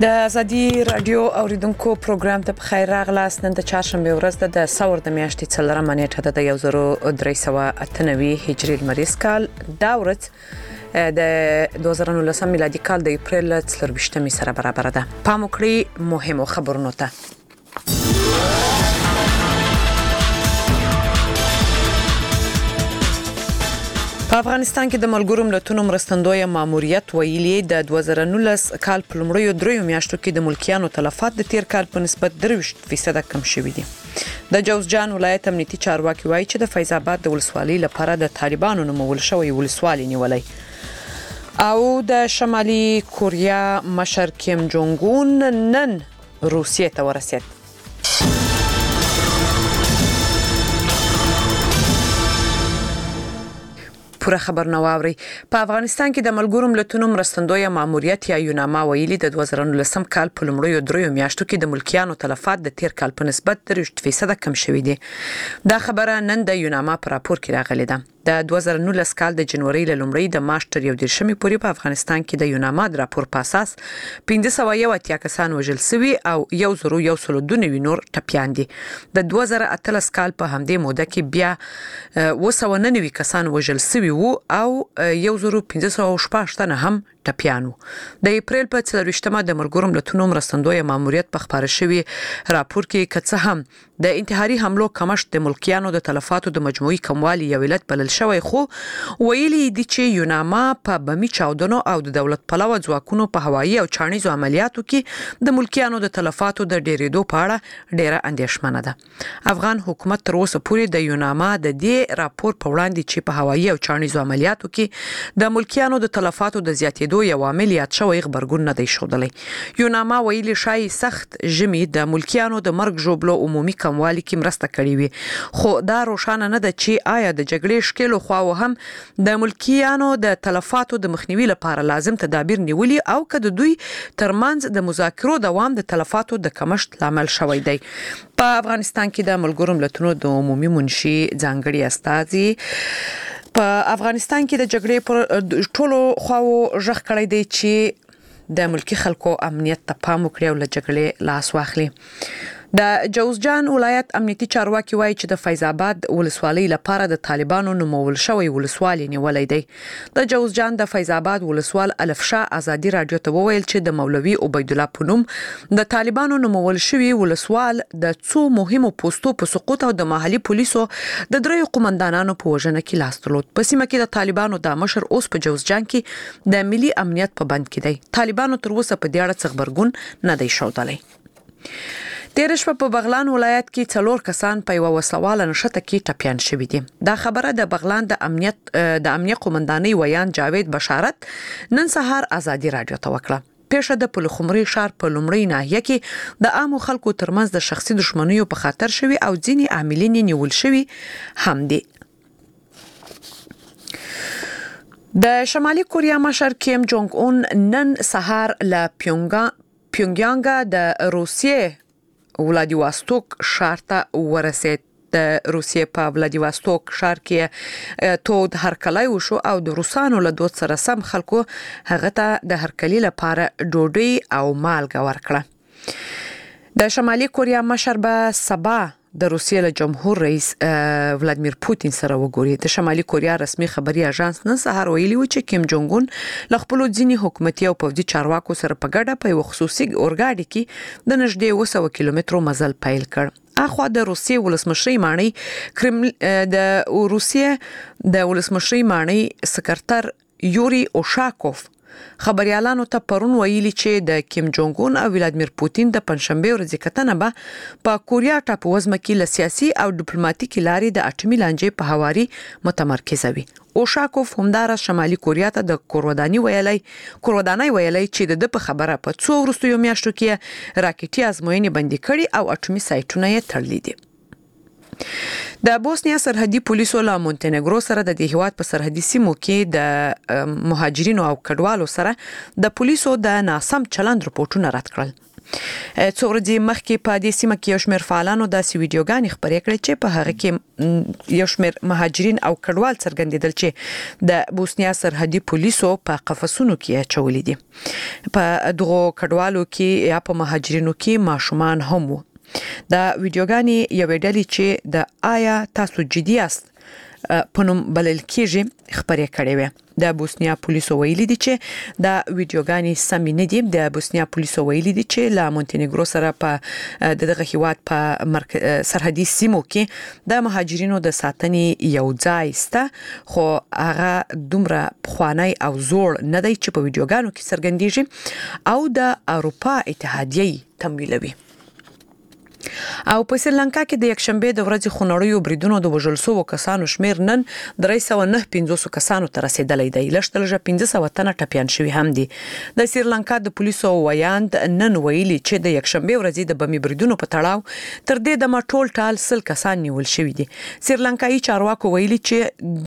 د ازادي رادیو اوریدونکو پروګرام ته بخیر راغلاست. نن د چهارشنبه ورځ د ثور د میاشتې 4 نیټه د 1398 هجري لمریز کال دا ورځ د 2019 میلادي کال د اپریل 24 سره برابر ده. پام وکړئ مهمو خبرونو ته. په افغانستان کې د ملګرو ملتونو مرستندوی ماموریت ویلي د 2019 کال په لومړیو 3 میاشتو کې د ملکیانو تلفات د تیر کال په نسبت 30% کم شوي دي. د جوزجان ولایت امنیتي چارواکي وایي چې د فیض آباد د ولسوالۍ لپاره د طالبانو نومول شوی ولسوالۍ نیولای. او د شمالي کوریا مشر کیم جونګ اون نن روسیې ته ورسید. پوره خبر نواوري. په افغانستان کې د ملګرو ملتونو مرستندوی ماموریت یا یوناما ویلي د 2019 کال په لومړیو 3 میاشتو کې د ملکیانو تلفات د تیر کال په نسبت 30% کم شوي دي. دا خبره نن د یوناما په راپور کې راغلې ده. د 2019 کال د جنوري له لومړۍ د مارچ تر 11 پورې په افغانستان کې د یوناما د راپور په اساس 501 کسان وژل شوي او 1102 نور ټپيان دي. د 2013 کال په همدې موده کې بیا 299 کسان وژل شوي وو او 1516 هم ټپيان وو. د اپریل په 24مه د ملګرو ملتونو مرستندوی ماموریت په خبره شوی راپور کې کڅه هم د انتحاري حملو کمښت د ملکیانو د تلفاتو د مجموعي کموالي یو علت بلل شوی، خو ویلي دي چې یوناما په بمی چاودنو او د دولت پلوه ځواکونو په هوایي او چاڼیزو عملیاتو کې د ملکیانو د تلفاتو د ډیریدو په اړه ډیره اندېښمنه ده. افغان حکومت تر اوسه پورې د یوناما د دې راپور په وړاندې چې په هوایي او چاڼیزو عملیاتو کې د ملکیانو د تلفاتو د زیاتېدو یو عامل یاد شوی خبرګون نه دی ښودلی. یوناما ویلي شای سخت ژمي د ملکیانو د مرګ ژوبلو عمومي کموالي کې مرسته کړې وي، خو دا روښانه نه ده چې آیا د جګړې شکل خو هم د ملکیانو د تلفاتو د مخنیوي لپاره لازم تدابیر نیولي او که د دوی ترمنځ د مذاکرو دوام د تلفاتو د کمښت لامل شوی دی. په افغانستان کې د ملګرو ملتونو د عمومي منشي ځانګړي استازي په افغانستان کې د جګړې پر ټولو خواو ژغ کړی دی چې د ملکی خلکو امنیت ته پام وکړي او له جګړې لاس واخلي. د جوزجان ولایت امنیتي چارواکي وایي چې د فیض آباد ولسوالۍ لپاره د طالبانو نومول شوی ولسوالۍ نیولای دی. د جوزجان د فیض آباد ولسوال الف شاه ازادي رادیو ته وویل چې د مولوي عبید الله پونم د طالبانو نومول شوی ولسوال د څو مهمو پوسټو په سقوط او د محلي پولیسو د 3 قومندانانو په وژنه کې لاس درلود. په سیمه کې د طالبانو د مشر اوس په جوزجان کې د ملي امنیت په بند کې دی. طالبانو تر اوسه په دې اړه څه خبرګون نه دی ښودلی. تیر شپه په بغلان ولایت کې 4 کسان په یو وسواله نشته کې ټپيان شوي دي. دا خبره د بغلان د امنیت قومندانۍ ویان جاوید بشارت نن سهار ازادي رادیو ته وکړه. پیښه د پلخمري ښار په لومړی ناحیه کې د عامو خلکو ترمنځ د شخصي دښمنیو په خاطر شوي او ځینې عاملین نیول شوي هم دي. د شمالي کوریا مشر کیم جونګ اون نن سهار له پیونګیانګ د روسیې ولادیواستوک ښار ته ورسید. د روسیې په ولادیواستوک ښار کې تود هرکلی وشو او د روسانو له دود سره سم خلکو هغه ته د هرکلي لپاره ډوډۍ او مالګه ورکړه. د شمالي کوریا مشر به سبا د روسیې له جمهور رئیس ولادیمیر پوتین سره وګوري. د شمالي کوریا رسمي خبري اژانس نن سهار ویلي و چې کیم جونګ اون له خپل ځینی حکومتي او پوځي چارواکو سره په ګډه په یو خصوصي اورګاډي کې د نږدې 200 کیلومترو مزل پیل کړ. اخوا د روسیې ولسمشرۍ مانی سکرټر یوري اوشاکوف خبريالانو ته پرون ویلي چې د کیم جونګ اون او ولادیمیر پوتین د پنځشنبه ورځې کتنه به په کوریا ټاپووزمه کې له سیاسي او ډیپلوماټیکي لارې د اټومي لانجې په هواري متمرکزه وي. اوشاکوف همدارس شمالي کوریا ته د کورواداني ویلي چې د په خبره په څو وروستیو میاشتو کې راکټي ازموینې بندي کړي او اټومي سایټونه یې تړلي دي. د بوسنیا سرحدي پولیسو له مونټینګرو سره د هیواد په سرحدي سیمو کې د مهاجرینو او کډوالو سره د پولیسو د ناسم چلند رپورټونه رد کړل. څو ورځې مخکې په دې سیمه کې یو شمېر فعالانو داسې ویډیوګانې خپرې کړې چې په هغه کې یو شمېر مهاجرین او کډوال څرګندېدل چې د بوسنیا سرحدي پولیسو په قفسونو کې اچولې دي. په دغه کډوالو کې یا په مهاجرینو کې ماشومان هم وو. دا ویډیوګانې یو ډلې چې د آیا تاسو جدي یاست په نوم بلل کېږي خبرې کړې وې. د بوسنیا پولیسو ویلي دي چې دا ویډیوګانې سمې نه دي. د بوسنیا پولیسو ویلي دي چې لا مونتینیګرو سره په دغه هیواد په سرحدي سیمو کې د مهاجرینو د ساتنې یو ځای سته، خو هغه دومره پخوانی او زوړ نه دی چې په ویډیوګانو کې څرګندېږي او د اروپا اتحادیې تمویلوي. او په سریلانکا کې د یکشنبه د ورځې خونړیو بریدونو د وژل شوو کسانو شمیر نن 309 کسانو ته رسیدلی دی. لږ 1500 تنه ټپيان شوي هم دي. د سریلانکا د پولیسو ویاند نن ویلي چې د یکشنبه ورځې د بمي بریدونو په تړاو تر دې دمه ټول 100 کسان نیول شوي دي. سریلانکایي چارواکو ویلي چې